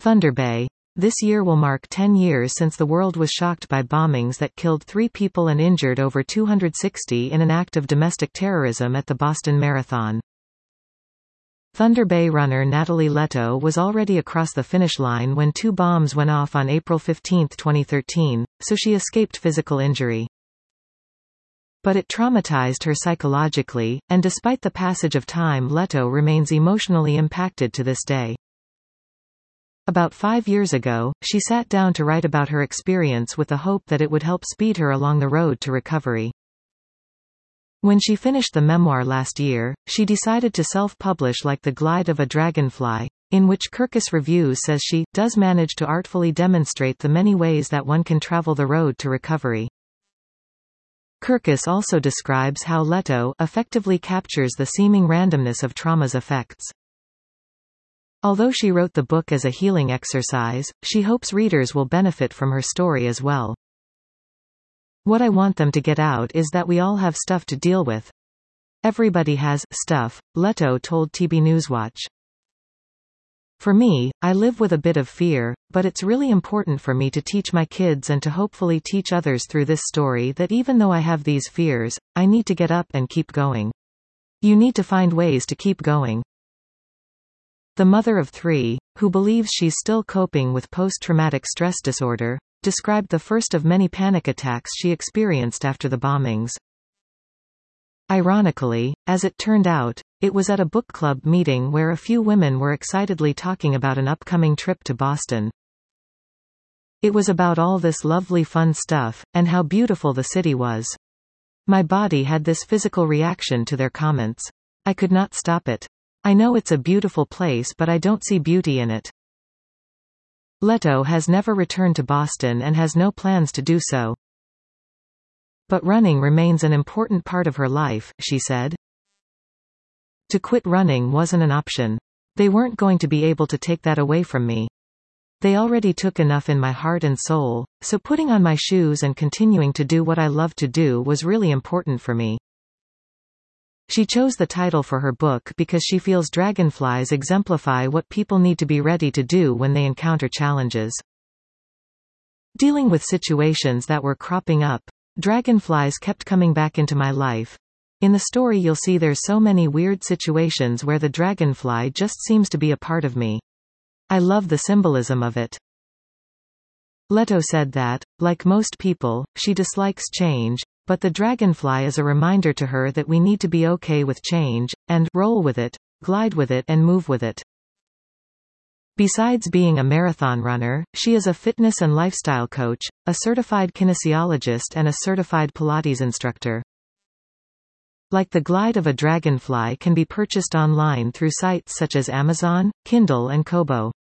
Thunder Bay. This year will mark 10 years since the world was shocked by bombings that killed 3 people and injured over 260 in an act of domestic terrorism at the Boston Marathon. Thunder Bay runner Natalie Leto was already across the finish line when 2 bombs went off on April 15, 2013, so she escaped physical injury. But it traumatized her psychologically, and despite the passage of time, Leto remains emotionally impacted to this day. About 5 years ago, she sat down to write about her experience with the hope that it would help speed her along the road to recovery. When she finished the memoir last year, she decided to self-publish Like the Glide of a Dragonfly, in which Kirkus Reviews says she does manage to artfully demonstrate the many ways that one can travel the road to recovery. Kirkus also describes how Leto effectively captures the seeming randomness of trauma's effects. Although she wrote the book as a healing exercise, she hopes readers will benefit from her story as well. What I want them to get out is that we all have stuff to deal with. Everybody has stuff, Leto told TB Newswatch. For me, I live with a bit of fear, but it's really important for me to teach my kids and to hopefully teach others through this story that even though I have these fears, I need to get up and keep going. You need to find ways to keep going. The mother of 3, who believes she's still coping with post-traumatic stress disorder, described the first of many panic attacks she experienced after the bombings. Ironically, as it turned out, it was at a book club meeting where a few women were excitedly talking about an upcoming trip to Boston. It was about all this lovely fun stuff, and how beautiful the city was. My body had this physical reaction to their comments. I could not stop it. I know it's a beautiful place, but I don't see beauty in it. Leto has never returned to Boston and has no plans to do so. But running remains an important part of her life, she said. To quit running wasn't an option. They weren't going to be able to take that away from me. They already took enough in my heart and soul, so putting on my shoes and continuing to do what I love to do was really important for me. She chose the title for her book because she feels dragonflies exemplify what people need to be ready to do when they encounter challenges. Dealing with situations that were cropping up, dragonflies kept coming back into my life. In the story you'll see there's so many weird situations where the dragonfly just seems to be a part of me. I love the symbolism of it. Leto said that, like most people, she dislikes change, but the dragonfly is a reminder to her that we need to be okay with change, and roll with it, glide with it and move with it. Besides being a marathon runner, she is a fitness and lifestyle coach, a certified kinesiologist and a certified Pilates instructor. Like the Glide of a Dragonfly can be purchased online through sites such as Amazon, Kindle and Kobo.